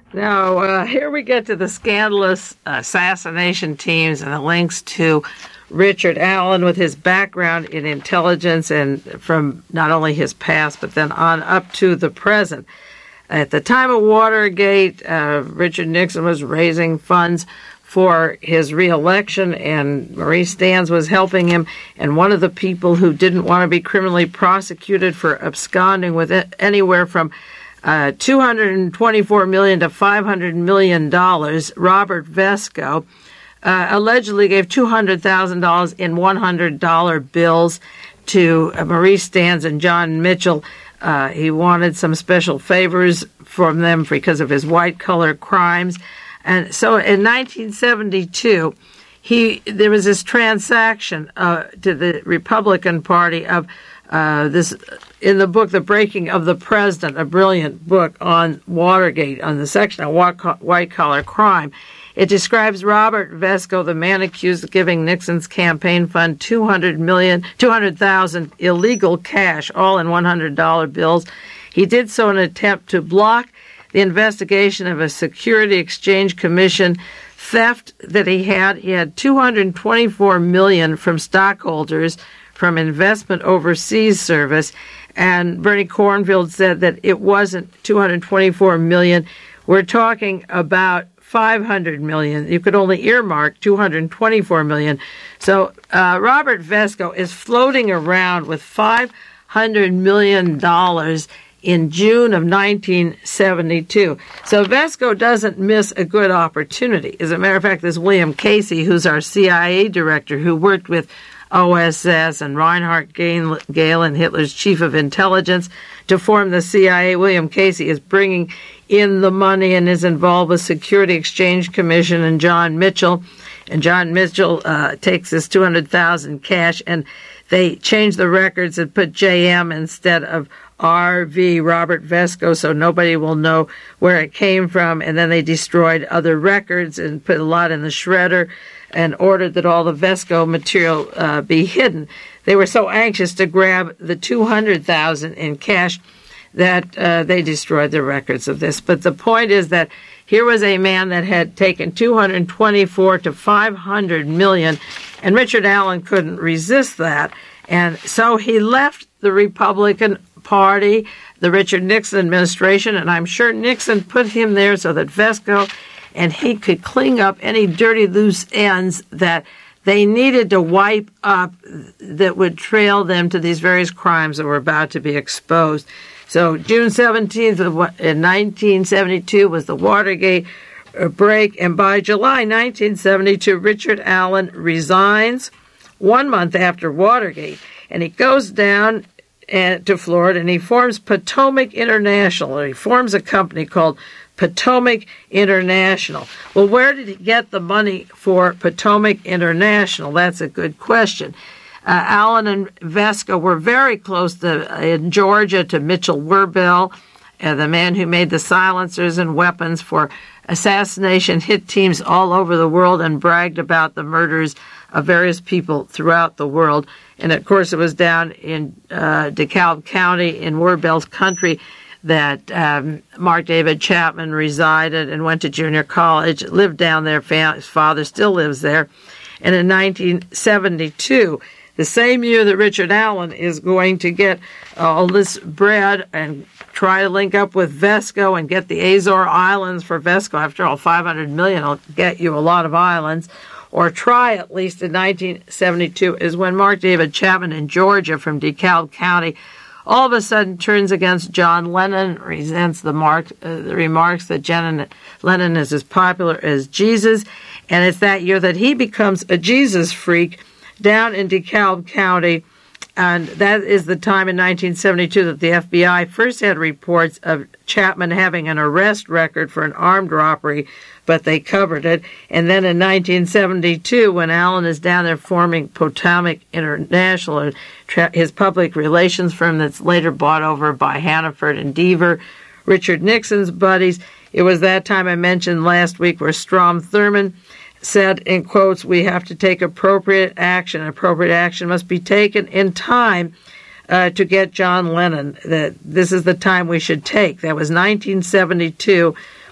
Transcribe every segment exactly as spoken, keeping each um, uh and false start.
Now, uh, here we get to the scandalous assassination teams and the links to Richard Allen with his background in intelligence and from not only his past, but then on up to the present. At the time of Watergate, uh, Richard Nixon was raising funds for his reelection, and Maurice Stans was helping him. And one of the people who didn't want to be criminally prosecuted for absconding with it, anywhere from uh, two hundred twenty-four million dollars to five hundred million dollars, Robert Vesco, uh, allegedly gave two hundred thousand dollars in one hundred dollar bills to uh, Maurice Stans and John Mitchell. Uh, he wanted some special favors from them because of his white-collar crimes. And so in nineteen seventy-two, he there was this transaction uh, to the Republican Party of uh, this, in the book, The Breaking of the President, a brilliant book on Watergate, on the section of white-collar crime. It describes Robert Vesco, the man accused of giving Nixon's campaign fund two hundred million dollars, two hundred thousand dollars illegal cash, all in one hundred dollar bills. He did so in an attempt to block the investigation of a Security Exchange Commission theft that he had. He had two hundred twenty-four million dollars from stockholders from Investment Overseas Service, and Bernie Cornfield said that it wasn't two hundred twenty-four million dollars. We're talking about five hundred million dollars. You could only earmark two hundred twenty-four million dollars. So uh, Robert Vesco is floating around with five hundred million dollars in June of nineteen seventy-two. So Vesco doesn't miss a good opportunity. As a matter of fact, there's William Casey, who's our C I A director, who worked with O S S and Reinhard Gehlen, Hitler's chief of intelligence, to form the C I A. William Casey is bringing in the money and is involved with Security Exchange Commission and John Mitchell. And John Mitchell uh, takes this two hundred thousand dollars cash, and they change the records and put J M instead of R V, Robert Vesco, so nobody will know where it came from. And then they destroyed other records and put a lot in the shredder and ordered that all the Vesco material uh, be hidden. They were so anxious to grab the two hundred thousand dollars in cash that uh, they destroyed the records of this. But the point is that here was a man that had taken two hundred twenty-four to five hundred million, and Richard Allen couldn't resist that. And so he left the Republican Party, the Richard Nixon administration, and I'm sure Nixon put him there so that Vesco and he could clean up any dirty loose ends that they needed to wipe up that would trail them to these various crimes that were about to be exposed. So June seventeenth in nineteen seventy-two was the Watergate break, and by July nineteen seventy-two, Richard Allen resigns one month after Watergate, and he goes down and, to Florida, and he forms Potomac International, or he forms a company called Potomac International. Well, where did he get the money for Potomac International? That's a good question. Uh, Allen and Vesco were very close to, uh, in Georgia, to Mitchell Werbel, uh, the man who made the silencers and weapons for assassination hit teams all over the world and bragged about the murders of various people throughout the world. And, of course, it was down in uh, DeKalb County in Werbel's country that um, Mark David Chapman resided and went to junior college, lived down there. His father still lives there. And in nineteen seventy-two, the same year that Richard Allen is going to get all this bread and try to link up with Vesco and get the Azore Islands for Vesco. After all, five hundred million dollars will get you a lot of islands. Or try at least in nineteen seventy-two, is when Mark David Chapman in Georgia from DeKalb County all of a sudden turns against John Lennon, resents the, mark, uh, the remarks that John Lennon is as popular as Jesus. And it's that year that he becomes a Jesus freak down in DeKalb County. And that is the time in nineteen seventy-two that the F B I first had reports of Chapman having an arrest record for an armed robbery, but they covered it. And then in nineteen seventy-two, when Allen is down there forming Potomac International, his public relations firm that's later bought over by Hannaford and Deaver, Richard Nixon's buddies, it was that time I mentioned last week where Strom Thurmond said, in quotes, "We have to take appropriate action. Appropriate action must be taken in time uh, to get John Lennon. That this is the time we should take." That was nineteen seventy-two,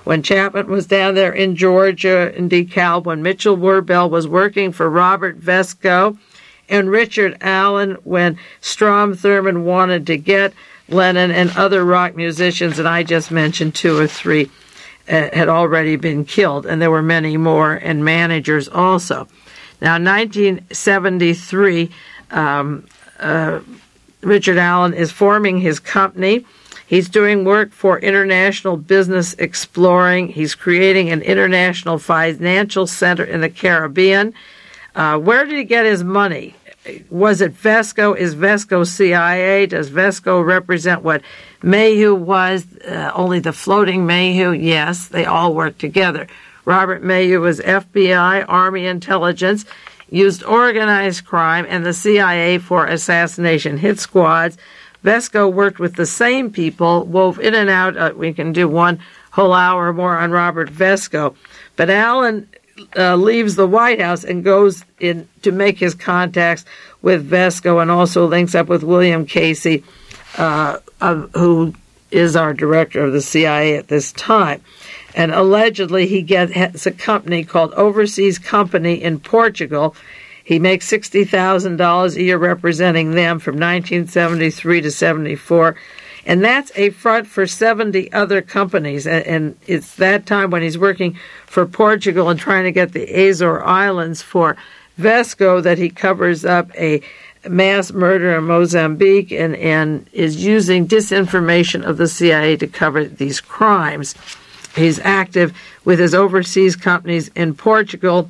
when Chapman was down there in Georgia, in DeKalb, when Mitchell Werbel was working for Robert Vesco, and Richard Allen when Strom Thurmond wanted to get Lennon and other rock musicians, and I just mentioned two or three, uh, had already been killed, and there were many more, and managers also. Now, in nineteen seventy-three, um, uh, Richard Allen is forming his company. He's doing work for international business exploring. He's creating an international financial center in the Caribbean. Uh, where did he get his money? Was it Vesco? Is Vesco C I A? Does Vesco represent what Mayhew was? Uh, only the floating Mayhew? Yes, they all work together. Robert Mayhew was F B I, Army intelligence, used organized crime and the C I A for assassination hit squads. Vesco worked with the same people, wove in and out. Uh, we can do one whole hour more on Robert Vesco. But Allen uh, leaves the White House and goes in to make his contacts with Vesco, and also links up with William Casey, uh, of, who is our director of the C I A at this time. And allegedly he gets a company called Overseas Company in Portugal. He makes sixty thousand dollars a year representing them from nineteen seventy-three to seventy-four. And that's a front for seventy other companies. And it's that time when he's working for Portugal and trying to get the Azore Islands for Vesco that he covers up a mass murder in Mozambique and, and is using disinformation of the C I A to cover these crimes. He's active with his overseas companies in Portugal.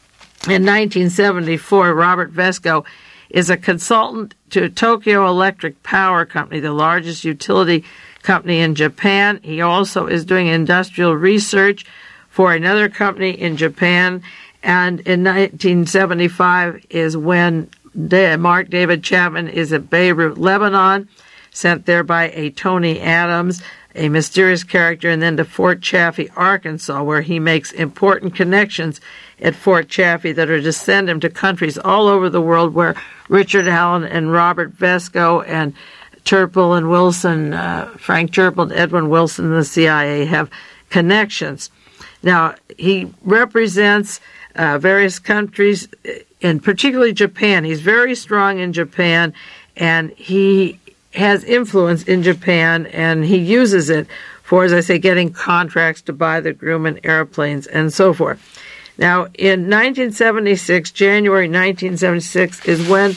In nineteen seventy-four, Robert Vesco is a consultant to Tokyo Electric Power Company, the largest utility company in Japan. He also is doing industrial research for another company in Japan. And in nineteen seventy-five is when Mark David Chapman is at Beirut, Lebanon, sent there by a Tony Adams, a mysterious character, and then to Fort Chaffee, Arkansas, where he makes important connections at Fort Chaffee that are to send him to countries all over the world where Richard Allen and Robert Vesco and Turple and Wilson, uh, Frank Turple and Edwin Wilson and the C I A have connections. Now, he represents uh, various countries, and particularly Japan. He's very strong in Japan, and he has influence in Japan, and he uses it for, as I say, getting contracts to buy the Grumman airplanes and so forth. Now, in nineteen seventy-six, January nineteen seventy-six, is when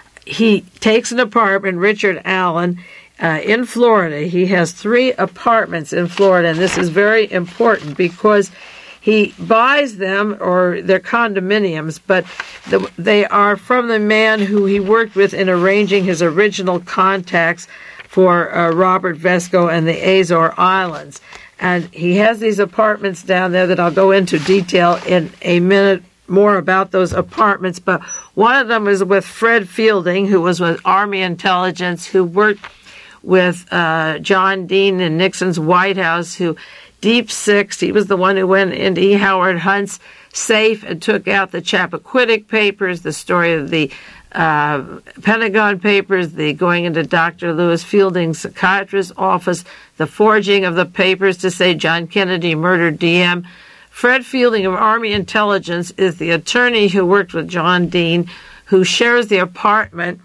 he takes an apartment, Richard Allen, uh, in Florida. He has three apartments in Florida, and this is very important because he buys them, or they're condominiums, but the, they are from the man who he worked with in arranging his original contacts for uh, Robert Vesco and the Azore Islands. And he has these apartments down there that I'll go into detail in a minute more about those apartments. But one of them is with Fred Fielding, who was with Army intelligence, who worked with uh, John Dean in Nixon's White House, who Deep Six, he was the one who went into E. Howard Hunt's safe and took out the Chappaquiddick papers, the story of the uh, Pentagon papers, the going into Doctor Lewis Fielding's psychiatrist's office, the forging of the papers to say John Kennedy murdered D M. Fred Fielding of Army Intelligence is the attorney who worked with John Dean, who shares the apartment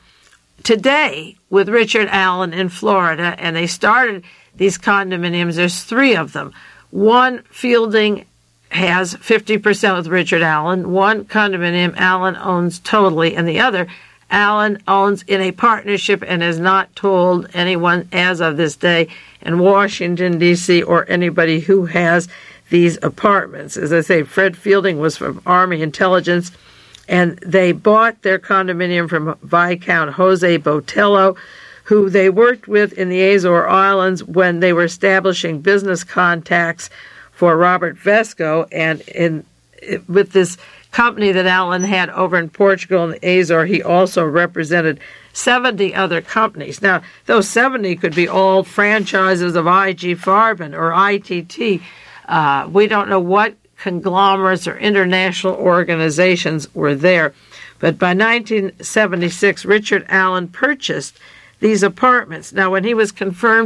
today with Richard Allen in Florida, and they started these condominiums. There's three of them. One, Fielding has fifty percent with Richard Allen. One condominium Allen owns totally, and the other Allen owns in a partnership and has not told anyone as of this day in Washington, D C, or anybody who has these apartments. As I say, Fred Fielding was from Army Intelligence, and they bought their condominium from Viscount Jose Botello, who they worked with in the Azore Islands when they were establishing business contacts for Robert Vesco. And in with this company that Allen had over in Portugal and the Azore, he also represented seventy other companies. Now, those seventy could be all franchises of I G Farben or I T T. Uh, we don't know what conglomerates or international organizations were there. But by nineteen seventy-six, Richard Allen purchased these apartments. Now, when he was confirmed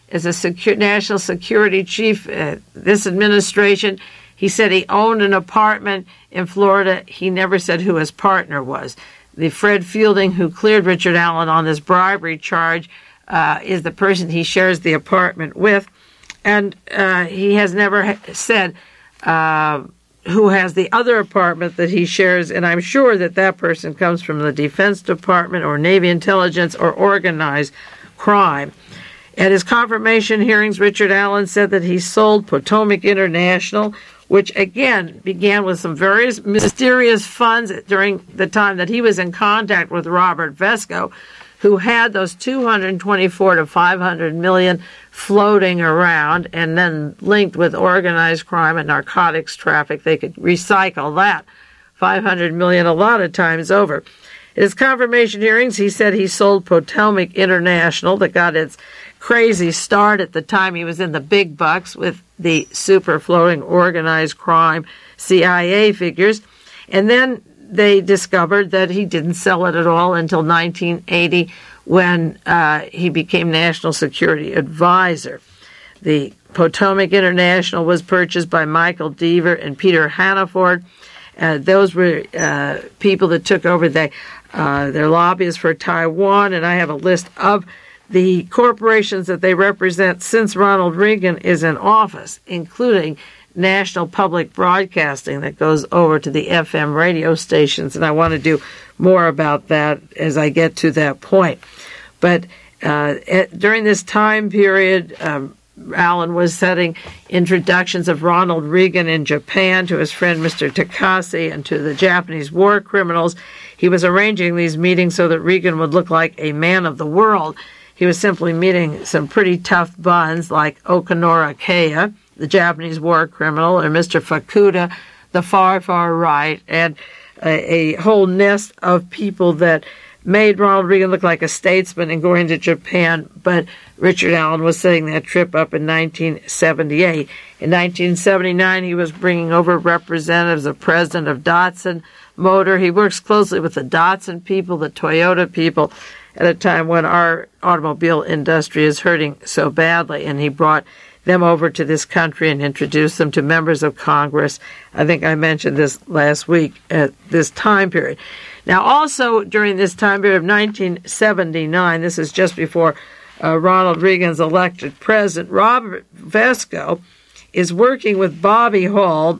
as a secu- national security chief, uh, this administration, he said he owned an apartment in Florida. He never said who his partner was. The Fred Fielding who cleared Richard Allen on this bribery charge uh, is the person he shares the apartment with. And uh, he has never ha- said uh, who has the other apartment that he shares. And I'm sure that that person comes from the Defense Department or Navy intelligence or organized crime. At his confirmation hearings, Richard Allen said that he sold Potomac International, which again began with some various mysterious funds during the time that he was in contact with Robert Vesco, who had those two hundred twenty-four to five hundred million floating around and then linked with organized crime and narcotics traffic. They could recycle that five hundred million a lot of times over. At his confirmation hearings, he said he sold Potomac International that got its crazy start at the time he was in the big bucks with the super floating organized crime C I A figures. And then they discovered that he didn't sell it at all until nineteen eighty when uh, he became National Security Advisor. The Potomac International was purchased by Michael Deaver and Peter Hannaford. Uh, those were uh, people that took over the, uh, their lobbyists for Taiwan, and I have a list of the corporations that they represent since Ronald Reagan is in office, including National Public Broadcasting that goes over to the F M radio stations, and I want to do more about that as I get to that point. But uh, at, during this time period, um, Allen was setting introductions of Ronald Reagan in Japan to his friend Mister Takase and to the Japanese war criminals. He was arranging these meetings so that Reagan would look like a man of the world. He was simply meeting some pretty tough buns like Okanora Kea, the Japanese war criminal, or Mister Fukuda, the far, far right, and a, a whole nest of people that made Ronald Reagan look like a statesman and going to Japan, but Richard Allen was setting that trip up in nineteen seventy-eight. In nineteen seventy-nine, he was bringing over representatives, the president of Datsun Motor. He works closely with the Datsun people, the Toyota people, at a time when our automobile industry is hurting so badly, and he brought them over to this country and introduced them to members of Congress. I think I mentioned this last week at this time period. Now, also during this time period of nineteen seventy-nine, this is just before uh, Ronald Reagan's elected president, Robert Vesco is working with Bobby Hall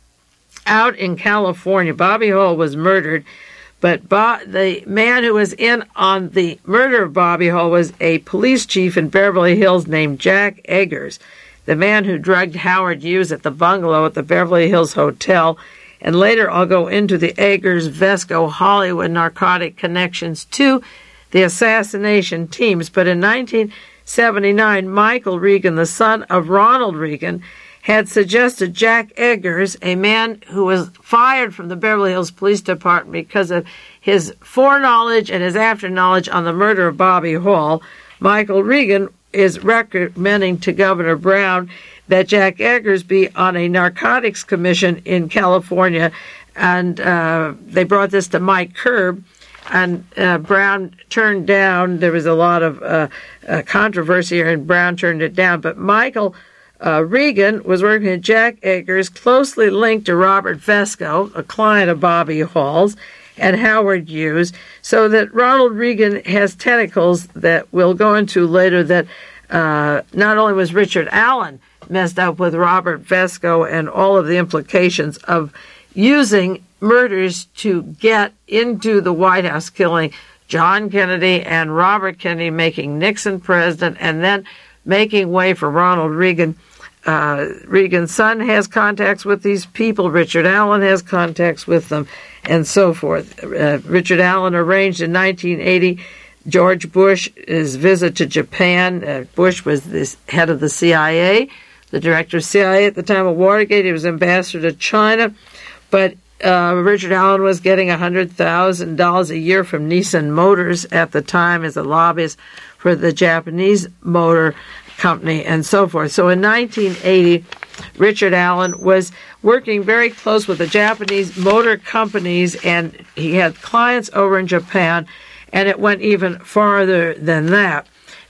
out in California. Bobby Hall was murdered, but Bo- the man who was in on the murder of Bobby Hall was a police chief in Beverly Hills named Jack Eggers, the man who drugged Howard Hughes at the bungalow at the Beverly Hills Hotel. And later I'll go into the Eggers-Vesco-Hollywood narcotic connections to the assassination teams. But in nineteen seventy-nine, Michael Reagan, the son of Ronald Reagan, had suggested Jack Eggers, a man who was fired from the Beverly Hills Police Department because of his foreknowledge and his after-knowledge on the murder of Bobby Hall. Michael Reagan is recommending to Governor Brown that Jack Eggers be on a narcotics commission in California, and uh, they brought this to Mike Kerb, and uh, Brown turned down. There was a lot of uh, uh, controversy here, and Brown turned it down, but Michael uh, Reagan was working with Jack Eggers, closely linked to Robert Vesco, a client of Bobby Hall's, and Howard Hughes, so that Ronald Reagan has tentacles that we'll go into later, that uh, not only was Richard Allen messed up with Robert Vesco and all of the implications of using murders to get into the White House, killing John Kennedy and Robert Kennedy, making Nixon president, and then making way for Ronald Reagan. Uh, Reagan's son has contacts with these people. Richard Allen has contacts with them, and so forth. Uh, Richard Allen arranged in nineteen eighty George Bush's visit to Japan. Uh, Bush was the head of the C I A, the director of C I A at the time of Watergate. He was ambassador to China, but uh, Richard Allen was getting one hundred thousand dollars a year from Nissan Motors at the time as a lobbyist for the Japanese motor company and so forth. So in nineteen eighty, Richard Allen was working very close with the Japanese motor companies, and he had clients over in Japan, and it went even farther than that.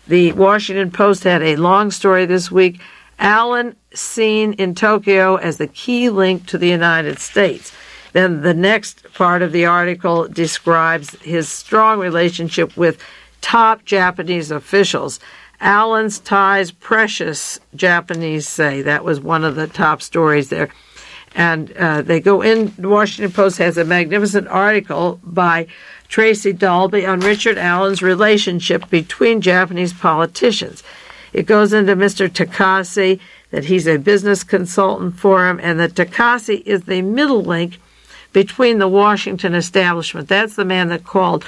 The Washington Post had a long story this week. Allen seen in Tokyo as the key link to the United States. Then the next part of the article describes his strong relationship with top Japanese officials. Allen's ties precious, Japanese say. That was one of the top stories there. And uh, they go in, the Washington Post has a magnificent article by Tracy Dalby on Richard Allen's relationship between Japanese politicians. It goes into Mister Takase, that he's a business consultant for him, and that Takase is the middle link between the Washington establishment. That's the man that called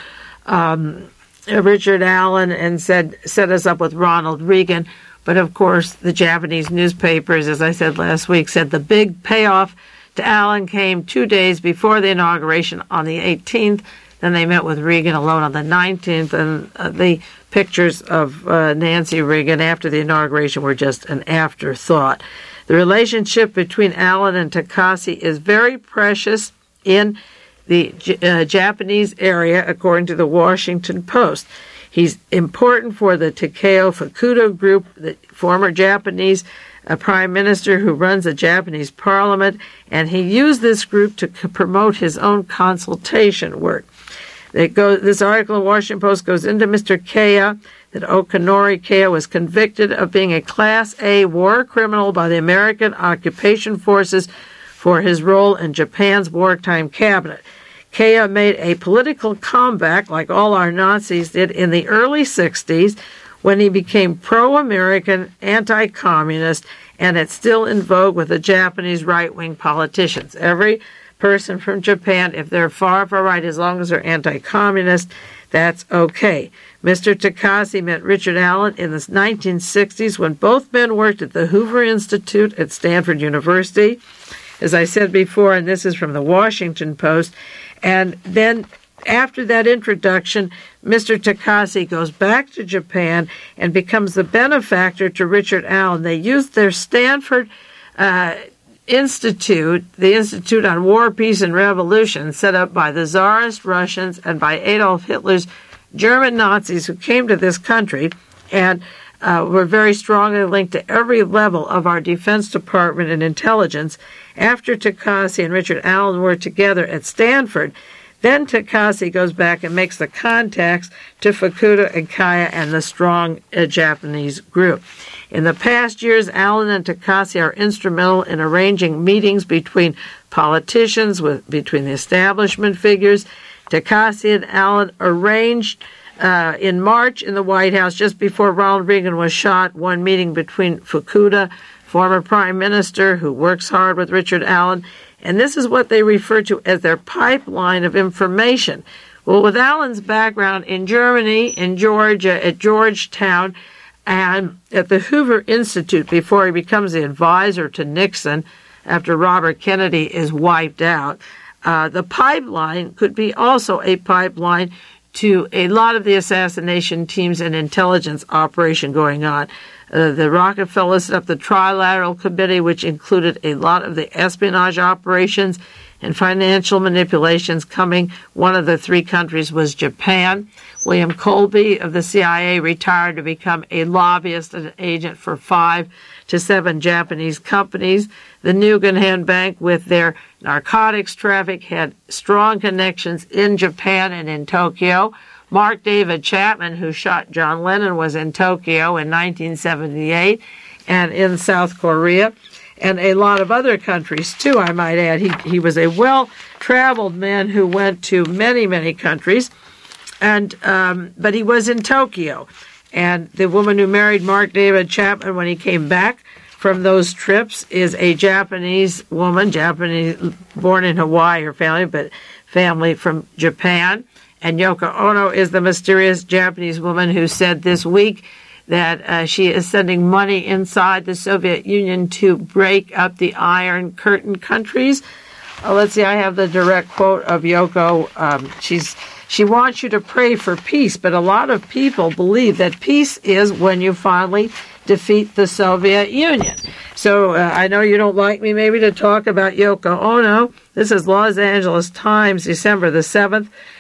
um, Richard Allen and said, set us up with Ronald Reagan. But, of course, the Japanese newspapers, as I said last week, said the big payoff to Allen came two days before the inauguration on the eighteenth. Then they met with Reagan alone on the nineteenth, and uh, the pictures of uh, Nancy Reagan after the inauguration were just an afterthought. The relationship between Allen and Takase is very precious in the uh, Japanese area, according to the Washington Post. He's important for the Takeo Fukuda group, the former Japanese uh, prime minister who runs the Japanese parliament, and he used this group to c- promote his own consultation work. It goes, this article in the Washington Post goes into Mister Kaya, that Okanori Kaya was convicted of being a Class A war criminal by the American occupation forces for his role in Japan's wartime cabinet. Kaya made a political comeback, like all our Nazis did, in the early sixties when he became pro-American, anti-communist, and it's still in vogue with the Japanese right-wing politicians. Every person from Japan, if they're far, far right, as long as they're anti-communist, that's okay. Mister Takase met Richard Allen in the nineteen sixties when both men worked at the Hoover Institute at Stanford University. As I said before, and this is from the Washington Post, and then after that introduction, Mister Takase goes back to Japan and becomes the benefactor to Richard Allen. They used their Stanford uh, Institute, the Institute on War, Peace, and Revolution, set up by the Tsarist Russians and by Adolf Hitler's German Nazis who came to this country and uh, were very strongly linked to every level of our Defense Department and intelligence. After Takase and Richard Allen were together at Stanford, then Takase goes back and makes the contacts to Fukuda and Kaya and the strong uh, Japanese group. In the past years, Allen and Takase are instrumental in arranging meetings between politicians, with between the establishment figures. Takase and Allen arranged uh, in March in the White House, just before Ronald Reagan was shot, one meeting between Fukuda, former prime minister who works hard with Richard Allen, and this is what they refer to as their pipeline of information. Well, with Allen's background in Germany, in Georgia, at Georgetown, and at the Hoover Institute before he becomes the advisor to Nixon after Robert Kennedy is wiped out, uh, the pipeline could be also a pipeline to a lot of the assassination teams and intelligence operation going on. Uh, the Rockefeller set up the Trilateral Committee, which included a lot of the espionage operations and financial manipulations coming. One of the three countries was Japan. William Colby of the C I A retired to become a lobbyist and an agent for five to seven Japanese companies. The Nugan Bank, with their narcotics traffic, had strong connections in Japan and in Tokyo. Mark David Chapman, who shot John Lennon, was in Tokyo in nineteen seventy-eight and in South Korea, and a lot of other countries, too, I might add. He, he was a well-traveled man who went to many, many countries, and um, but he was in Tokyo. And the woman who married Mark David Chapman when he came back from those trips is a Japanese woman, Japanese, born in Hawaii, her family, but family from Japan. And Yoko Ono is the mysterious Japanese woman who said this week that uh, she is sending money inside the Soviet Union to break up the Iron Curtain countries. Uh, let's see, I have the direct quote of Yoko. Um, she's she wants you to pray for peace, but a lot of people believe that peace is when you finally defeat the Soviet Union. So uh, I know you don't like me maybe to talk about Yoko Ono. This is Los Angeles Times, December the seventh.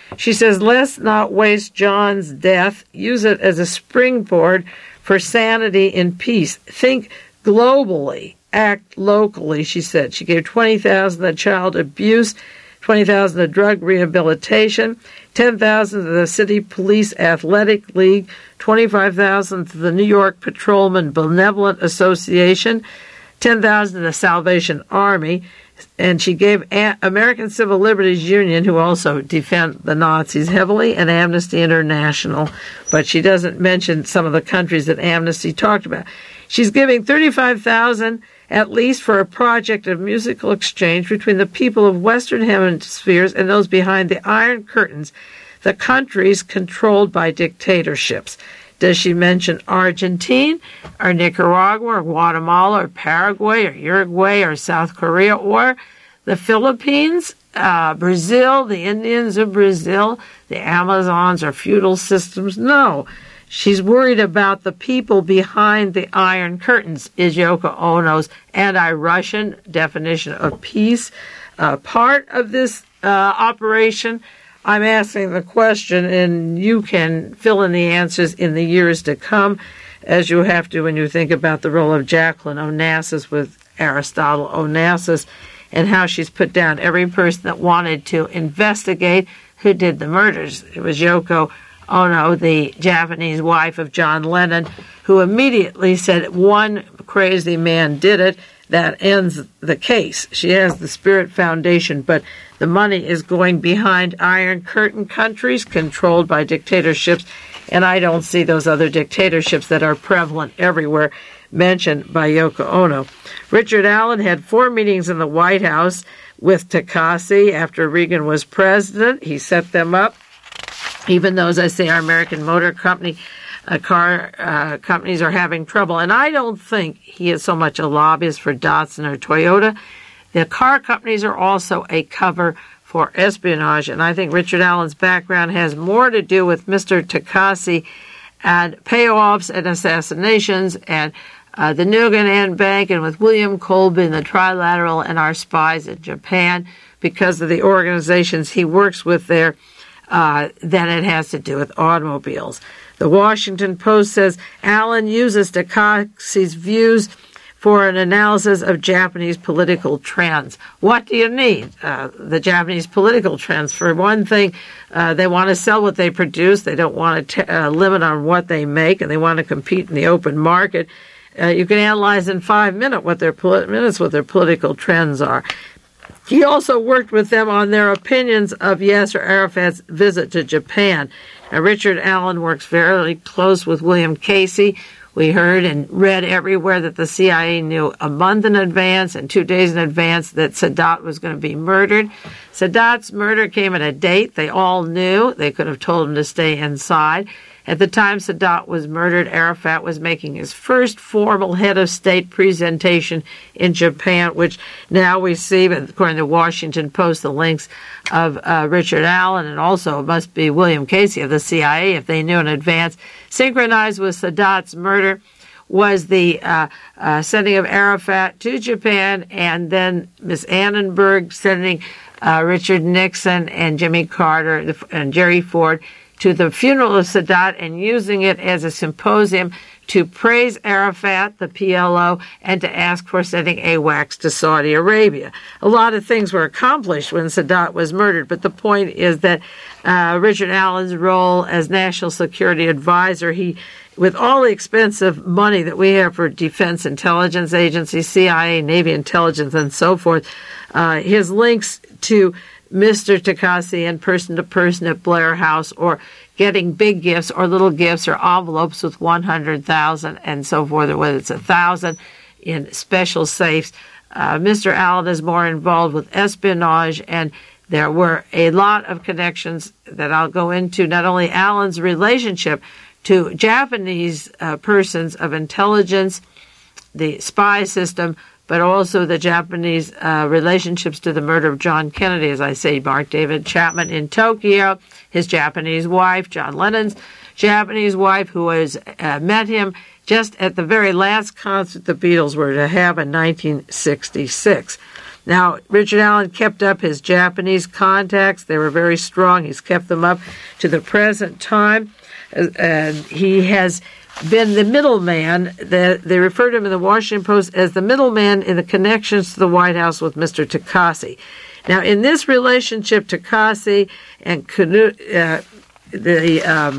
She says, let's not waste John's death. Use it as a springboard for sanity and peace. Think globally. Act locally, she said. She gave twenty thousand dollars to child abuse, twenty thousand dollars to drug rehabilitation, ten thousand dollars to the City Police Athletic League, twenty-five thousand dollars to the New York Patrolman Benevolent Association, ten thousand dollars to the Salvation Army, and she gave A- American Civil Liberties Union, who also defend the Nazis heavily, and Amnesty International, but she doesn't mention some of the countries that Amnesty talked about. She's giving thirty-five thousand dollars at least for a project of musical exchange between the people of Western hemispheres and those behind the Iron Curtains, the countries controlled by dictatorships. Does she mention Argentina or Nicaragua or Guatemala or Paraguay or Uruguay or South Korea or the Philippines, uh, Brazil, the Indians of Brazil, the Amazons or feudal systems? No. She's worried about the people behind the Iron Curtains, is Yoko Ono's anti-Russian definition of peace uh, part of this uh, operation? I'm asking the question, and you can fill in the answers in the years to come, as you have to when you think about the role of Jacqueline Onassis with Aristotle Onassis and how she's put down every person that wanted to investigate who did the murders. It was Yoko Ono, the Japanese wife of John Lennon, who immediately said one crazy man did it. That ends the case. She has the Spirit Foundation, but the money is going behind Iron Curtain countries controlled by dictatorships, and I don't see those other dictatorships that are prevalent everywhere mentioned by Yoko Ono. Richard Allen had four meetings in the White House with Takashi after Reagan was president. He set them up. Even though, as I say, our American Motor Company, uh, car uh, companies are having trouble. And I don't think he is so much a lobbyist for Datsun or Toyota. The car companies are also a cover for espionage. And I think Richard Allen's background has more to do with Mister Takashi and payoffs and assassinations and uh, the Nugan Bank and with William Colby and the Trilateral and our spies in Japan because of the organizations he works with there. Uh, than it has to do with automobiles. The Washington Post says Allen uses Takashi's views for an analysis of Japanese political trends. What do you need? Uh, the Japanese political trends. For one thing, uh, they want to sell what they produce. They don't want to t- uh, limit on what they make, and they want to compete in the open market. Uh, you can analyze in five minute what their poli- minutes what their political trends are. He also worked with them on their opinions of Yasser Arafat's visit to Japan. Now, Richard Allen works very close with William Casey. We heard and read everywhere that the C I A knew a month in advance and two days in advance that Sadat was going to be murdered. Sadat's murder came at a date they all knew. They could have told him to stay inside. At the time Sadat was murdered, Arafat was making his first formal head of state presentation in Japan, which now we see, according to the Washington Post, the links of uh, Richard Allen and also it must be William Casey of the C I A, if they knew in advance. Synchronized with Sadat's murder was the uh, uh, sending of Arafat to Japan and then Miss Annenberg sending uh, Richard Nixon and Jimmy Carter and Jerry Ford to the funeral of Sadat and using it as a symposium to praise Arafat, the P L O, and to ask for sending AWACS to Saudi Arabia. A lot of things were accomplished when Sadat was murdered, but the point is that uh, Richard Allen's role as National Security Advisor, he, with all the expensive money that we have for Defense Intelligence Agency, C I A, Navy Intelligence, and so forth, uh, his links to Mister Takashi and person to person at Blair House, or getting big gifts or little gifts or envelopes with one hundred thousand and so forth, or whether it's a thousand in special safes. Uh, Mister Allen is more involved with espionage, and there were a lot of connections that I'll go into, not only Allen's relationship to Japanese uh, persons of intelligence, the spy system, but also the Japanese uh, relationships to the murder of John Kennedy, as I say, Mark David Chapman in Tokyo, his Japanese wife, John Lennon's Japanese wife who has uh, met him just at the very last concert the Beatles were to have in nineteen sixty-six. Now, Richard Allen kept up his Japanese contacts. They were very strong. He's kept them up to the present time. And he has been the middleman. The, they refer to him in the Washington Post as the middleman in the connections to the White House with Mister Takashi. Now, in this relationship, Takashi and Kanu, uh, the um,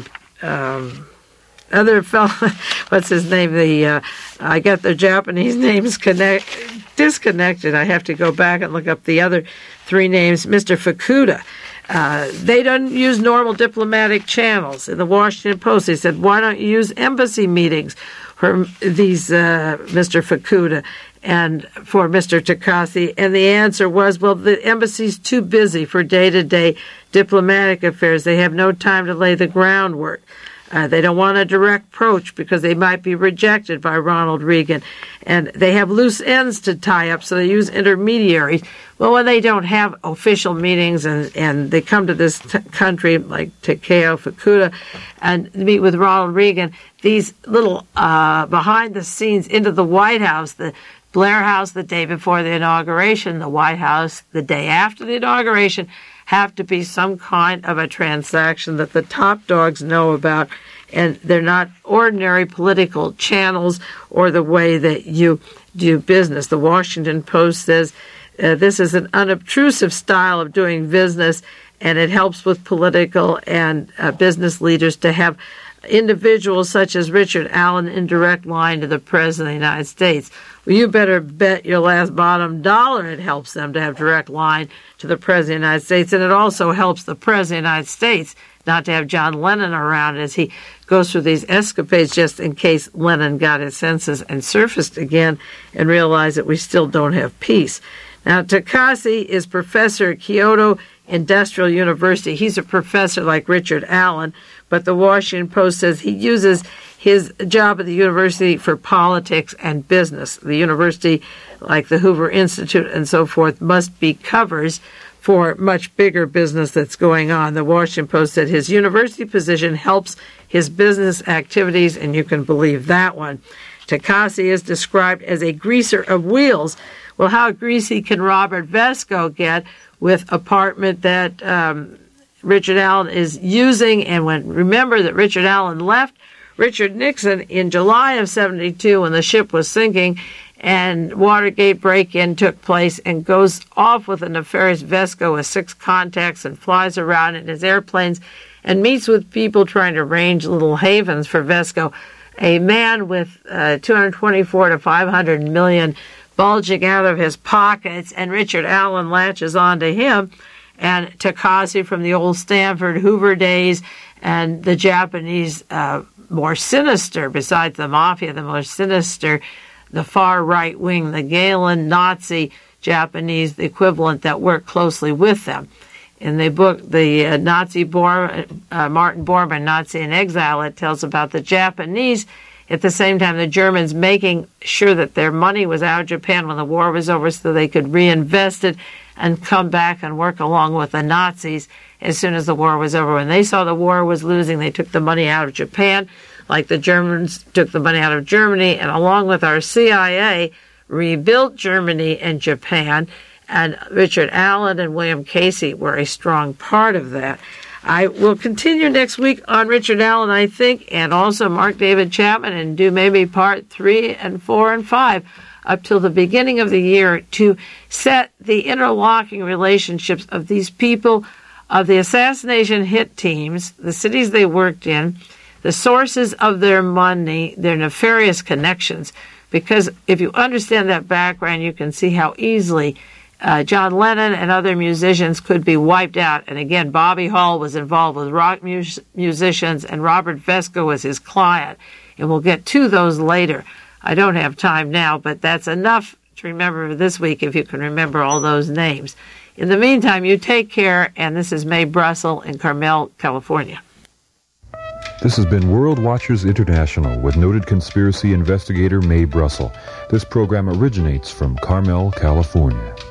um, other fellow, what's his name? The uh, I got the Japanese names connect, disconnected. I have to go back and look up the other three names. Mister Fukuda. Uh, they don't use normal diplomatic channels. In the Washington Post, they said, why don't you use embassy meetings for these uh, Mister Fukuda and for Mister Takashi? And the answer was, well, the embassy's too busy for day-to-day diplomatic affairs. They have no time to lay the groundwork. Uh, they don't want a direct approach because they might be rejected by Ronald Reagan. And they have loose ends to tie up, so they use intermediaries. Well, when they don't have official meetings and, and they come to this t- country, like Takeo Fukuda, and meet with Ronald Reagan, these little uh, behind-the-scenes into the White House, the Blair House the day before the inauguration, the White House the day after the inauguration, have to be some kind of a transaction that the top dogs know about, and they're not ordinary political channels or the way that you do business. The Washington Post says uh, this is an unobtrusive style of doing business, and it helps with political and uh, business leaders to have individuals such as Richard Allen in direct line to the President of the United States. Well, you better bet your last bottom dollar it helps them to have direct line to the President of the United States, and it also helps the President of the United States not to have John Lennon around as he goes through these escapades just in case Lennon got his senses and surfaced again and realized that we still don't have peace. Now, Takashi is professor at Kyoto Industrial University. He's a professor like Richard Allen, but the Washington Post says he uses his job at the university for politics and business. The university, like the Hoover Institute and so forth, must be covers for much bigger business that's going on. The Washington Post said his university position helps his business activities, and you can believe that one. Takashi is described as a greaser of wheels. Well, how greasy can Robert Vesco get with apartment that um, Richard Allen is using? And when remember that Richard Allen left Richard Nixon in July of seventy-two when the ship was sinking and Watergate break-in took place, and goes off with a nefarious Vesco with six contacts and flies around in his airplanes and meets with people trying to arrange little havens for Vesco. A man with uh, two hundred twenty-four to five hundred million bulging out of his pockets, and Richard Allen latches onto him, and Takashi from the old Stanford Hoover days, and the Japanese, uh, more sinister, besides the mafia, the more sinister, the far right wing, the Galen Nazi Japanese, the equivalent that worked closely with them. In the book, the uh, Nazi Bor- uh, Martin Bormann, Nazi in Exile, it tells about the Japanese. At the same time, the Germans making sure that their money was out of Japan when the war was over so they could reinvest it and come back and work along with the Nazis as soon as the war was over. When they saw the war was losing, they took the money out of Japan, like the Germans took the money out of Germany, and along with our C I A, rebuilt Germany and Japan, and Richard Allen and William Casey were a strong part of that. I will continue next week on Richard Allen, I think, and also Mark David Chapman, and do maybe part three and four and five up till the beginning of the year to set the interlocking relationships of these people, of the assassination hit teams, the cities they worked in, the sources of their money, their nefarious connections. Because if you understand that background, you can see how easily Uh, John Lennon and other musicians could be wiped out. And again, Bobby Hall was involved with rock mus- musicians, and Robert Vesco was his client. And we'll get to those later. I don't have time now, but that's enough to remember this week if you can remember all those names. In the meantime, you take care, and this is Mae Brussel in Carmel, California. This has been World Watchers International with noted conspiracy investigator Mae Brussel. This program originates from Carmel, California.